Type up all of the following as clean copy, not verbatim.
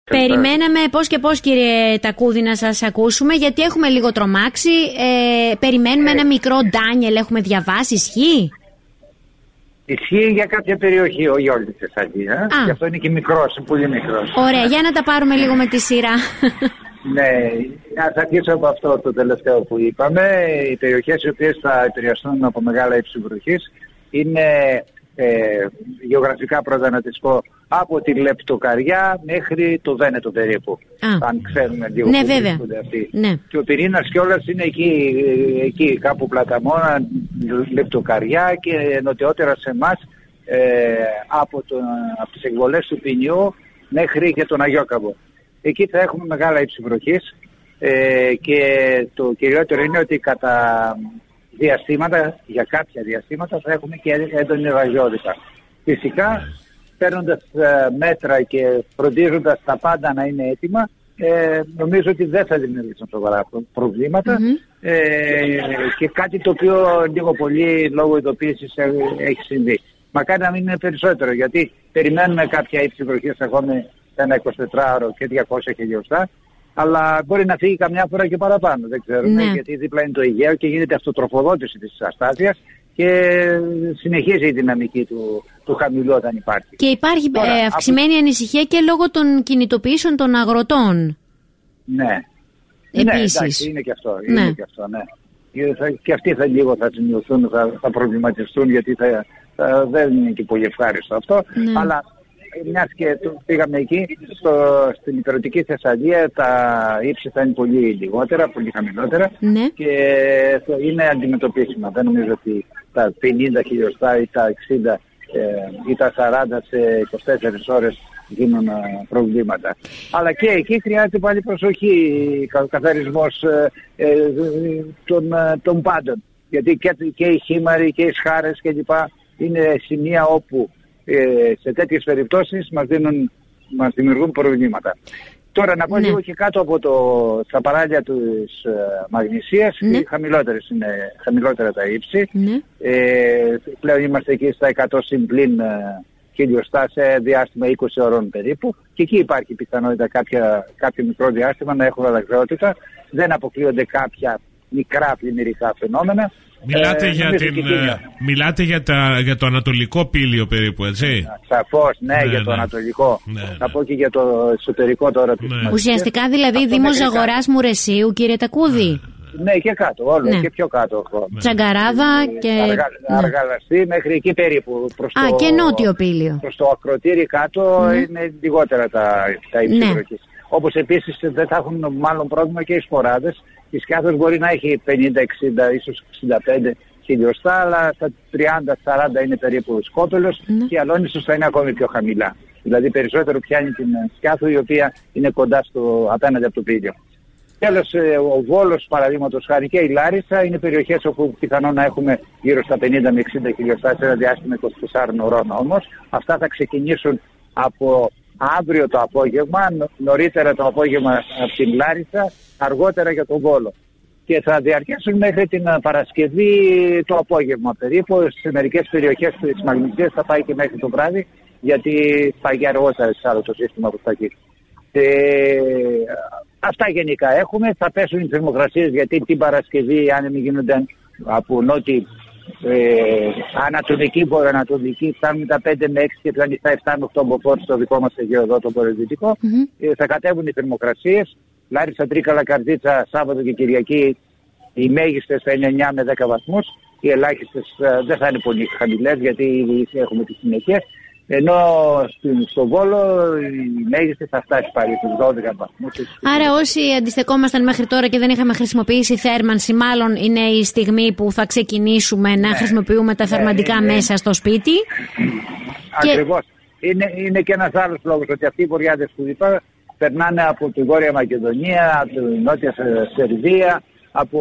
Περιμέναμε πώς και πώς, κύριε Τακούδη, να σας ακούσουμε, γιατί έχουμε λίγο τρομάξει. Περιμένουμε ένα μικρό Ντάνιελ, έχουμε διαβάσει, ισχύει? Ισχύει για κάποια περιοχή, όχι όλη τη Θεσσαλία. Γι' αυτό είναι και μικρός, πολύ μικρός. Ωραία, για να τα πάρουμε λίγο με τη σειρά. Ναι, να αρχίσω από αυτό το τελευταίο που είπαμε. Οι περιοχές οι οποίες θα επηρεαστούν από μεγάλα ύψη βροχής είναι γεωγραφικά, πρώτα να τις πω, από τη Λεπτοκαριά μέχρι το Βένετο περίπου. Αν ξέρουμε λίγο, ναι, που βρίσκονται αυτοί. Ναι. Και ο πυρήνας κιόλας είναι εκεί κάπου Πλαταμόνα, Λεπτοκαριά και νοτιότερα σε εμάς, από τις εκβολές του Ποινιού μέχρι και τον Αγιόκαβο. Εκεί θα έχουμε μεγάλα ύψη βροχής, και το κυριότερο είναι ότι κατά διαστήματα, για κάποια διαστήματα θα έχουμε και έντονη ραγιότητα. Φυσικά, παίρνοντας μέτρα και φροντίζοντας τα πάντα να είναι έτοιμα, νομίζω ότι δεν θα δημιουργήσουν σοβαρά προβλήματα, και κάτι το οποίο λίγο πολύ λόγω ειδοποίησης έχει συμβεί. Μακάρι να μην είναι περισσότερο, γιατί περιμένουμε κάποια ύψη βροχής ακόμη ένα 24ωρο και 200 χιλιοστά, αλλά μπορεί να φύγει καμιά φορά και παραπάνω, δεν ξέρουμε, γιατί δίπλα είναι το Αιγαίο και γίνεται αυτοτροφοδότηση της αστάθειας και συνεχίζει η δυναμική του χαμηλού όταν υπάρχει. Και υπάρχει αυξημένη ανησυχία και λόγω των κινητοποιήσεων των αγροτών. Ναι. Επίσης. Ναι, εντάξει, είναι και αυτό. Είναι και αυτό, ναι. Και αυτοί λίγο θα σημειωθούν, θα προβληματιστούν, γιατί δεν είναι και πολύ ευχάριστο αυτό. Ναι. Αλλά μιας και πήγαμε εκεί, στην υπηρετική Θεσσαλία τα ύψη θα είναι πολύ λιγότερα, πολύ χαμηλότερα, και είναι αντιμετωπίσιμα. Δεν νομίζω ότι τα 50 χιλιοστά ή τα 60 ή τα 40 σε 24 ώρες γίνουν προβλήματα. Αλλά και εκεί χρειάζεται πάλι προσοχή, καθαρισμός των πάντων. Γιατί και οι χήμαροι και οι σχάρες κλπ. Είναι σημεία όπου σε τέτοιες περιπτώσεις μας δημιουργούν προβλήματα. Τώρα να πω λίγο και κάτω από στα παράλια της Μαγνησίας, χαμηλότερα τα ύψη. Πλέον είμαστε εκεί στα 100 συμπλήν χιλιοστά σε διάστημα 20 ώρων περίπου, και εκεί υπάρχει πιθανότητα κάποιο μικρό διάστημα να έχουμε αδακραιότητα. Δεν αποκλείονται κάποια μικρά πλημμυρικά φαινόμενα. Μιλάτε για το ανατολικό πύλιο περίπου, έτσι? Σαφώς, για το ανατολικό. Θα πω και για το εσωτερικό τώρα. Ουσιαστικά δηλαδή Δήμος Ζαγοράς Μουρεσίου, κύριε Τακούδη. Ναι, και κάτω, όλο και πιο κάτω. Τσαγκαράδα και Αργαλαστή μέχρι εκεί περίπου. Και νότιο πύλιο. Προς το Ακροτήρι κάτω είναι λιγότερα τα ύψη βροχής. Όπως επίσης δεν θα έχουν μάλλον πρόβλημα και οι σποράδες. Η Σκιάθος μπορεί να έχει 50, 60, ίσως 65 χιλιοστά, αλλά στα 30-40 είναι περίπου Σκόπελος, και η Αλόνισσος θα είναι ακόμη πιο χαμηλά. Δηλαδή περισσότερο πιάνει την Σκιάθο, η οποία είναι κοντά απέναντι από το πύλιο. Τέλος, ο Βόλος, παραδείγματος χάρη, και η Λάρισα είναι περιοχές όπου πιθανόν να έχουμε γύρω στα 50 με 60 χιλιοστά σε ένα διάστημα 24 ώρων όμως. Αυτά θα ξεκινήσουν από αύριο το απόγευμα, νωρίτερα το απόγευμα από την Λάρισα, αργότερα για τον Βόλο. Και θα διαρκέσουν μέχρι την Παρασκευή το απόγευμα περίπου. Σε μερικές περιοχές της Μαγνησίας θα πάει και μέχρι το βράδυ, γιατί πάει και αργότερα σε άλλο το σύστημα που θα εκεί. Αυτά γενικά έχουμε. Θα πέσουν οι θερμοκρασίες, γιατί την Παρασκευή, αν μην γίνονται από νότιοι, ανατολική, βορειοανατολική, φτάνουν τα 5 με 6 και πλανητά 7 με 8 μποφόρ στο δικό μας Αιγαίο εδώ, το βορειοδυτικό. Θα κατέβουν οι θερμοκρασίες. Λάρισα, Τρίκαλα, Καρδίτσα, Σάββατο και Κυριακή οι μέγιστες θα είναι 9 με 10 βαθμούς. Οι ελάχιστες δεν θα είναι πολύ χαμηλές, γιατί ήδη έχουμε τις συνεχές. Ενώ στο Βόλο η μέγιστη θα φτάσει πάλι στους 12 βαθμούς. Άρα όσοι αντιστεκόμασταν μέχρι τώρα και δεν είχαμε χρησιμοποιήσει θέρμανση, μάλλον είναι η στιγμή που θα ξεκινήσουμε να χρησιμοποιούμε τα θερμαντικά μέσα στο σπίτι. Ακριβώς. Είναι και ένας άλλος λόγος, ότι αυτοί οι βορειάδες που είπα περνάνε από τη Βόρεια Μακεδονία, από τη Νότια Σερβία, από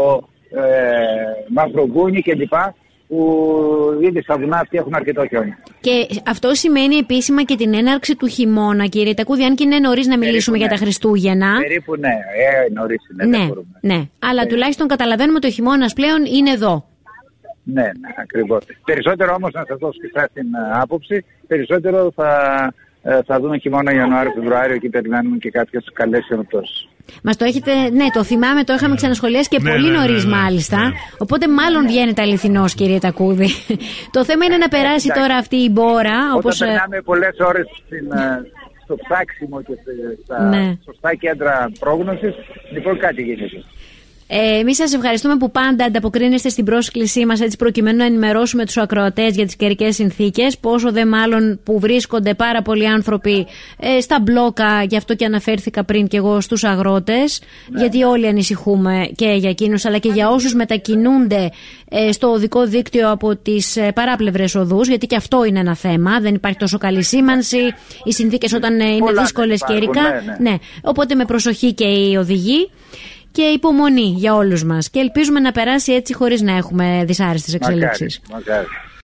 Μαυροβούνι κλπ. Που ήδη στα βουνά αυτοί έχουν αρκετό χιόνι. Και αυτό σημαίνει επίσημα και την έναρξη του χειμώνα, κύριε Τακούδη, αν και είναι νωρίς να μιλήσουμε για τα Χριστούγεννα. Περίπου νωρίς είναι. Ναι. Αλλά τουλάχιστον καταλαβαίνουμε ότι ο χειμώνας πλέον είναι εδώ. Ναι, ακριβώς. Περισσότερο όμως, να σας δώσω και την άποψη, περισσότερο θα δούμε χειμώνα Ιανουάριο-Φεβρουάριο και περιμένουμε και κάποιες καλές ενοπτώσεις. Μας το έχετε, ναι, το θυμάμαι, το είχαμε ξανασχολιάσει και πολύ νωρίς μάλιστα. Ναι. Οπότε μάλλον βγαίνετε αληθινός, κύριε Τακούδη. Το θέμα είναι να περάσει τώρα αυτή η μπόρα. Όταν περνάμε πολλές ώρες στο ψάξιμο και στα σωστά κέντρα πρόγνωσης, λοιπόν κάτι γίνεται. Εμείς σας ευχαριστούμε που πάντα ανταποκρίνεστε στην πρόσκλησή μας, έτσι προκειμένου να ενημερώσουμε τους ακροατές για τις καιρικές συνθήκες. Πόσο δε μάλλον που βρίσκονται πάρα πολλοί άνθρωποι στα μπλόκα, γι' αυτό και αναφέρθηκα πριν και εγώ στους αγρότες, γιατί όλοι ανησυχούμε και για εκείνους, αλλά και για όσους μετακινούνται στο οδικό δίκτυο από τις παράπλευρες οδούς, γιατί και αυτό είναι ένα θέμα. Δεν υπάρχει τόσο καλή σήμανση, οι συνθήκες όταν είναι δύσκολες καιρικά. Ναι. Οπότε με προσοχή και οι οδηγοί. Και υπομονή για όλους μας. Και ελπίζουμε να περάσει έτσι χωρίς να έχουμε δυσάρεστες εξελίξεις. Μακάρι.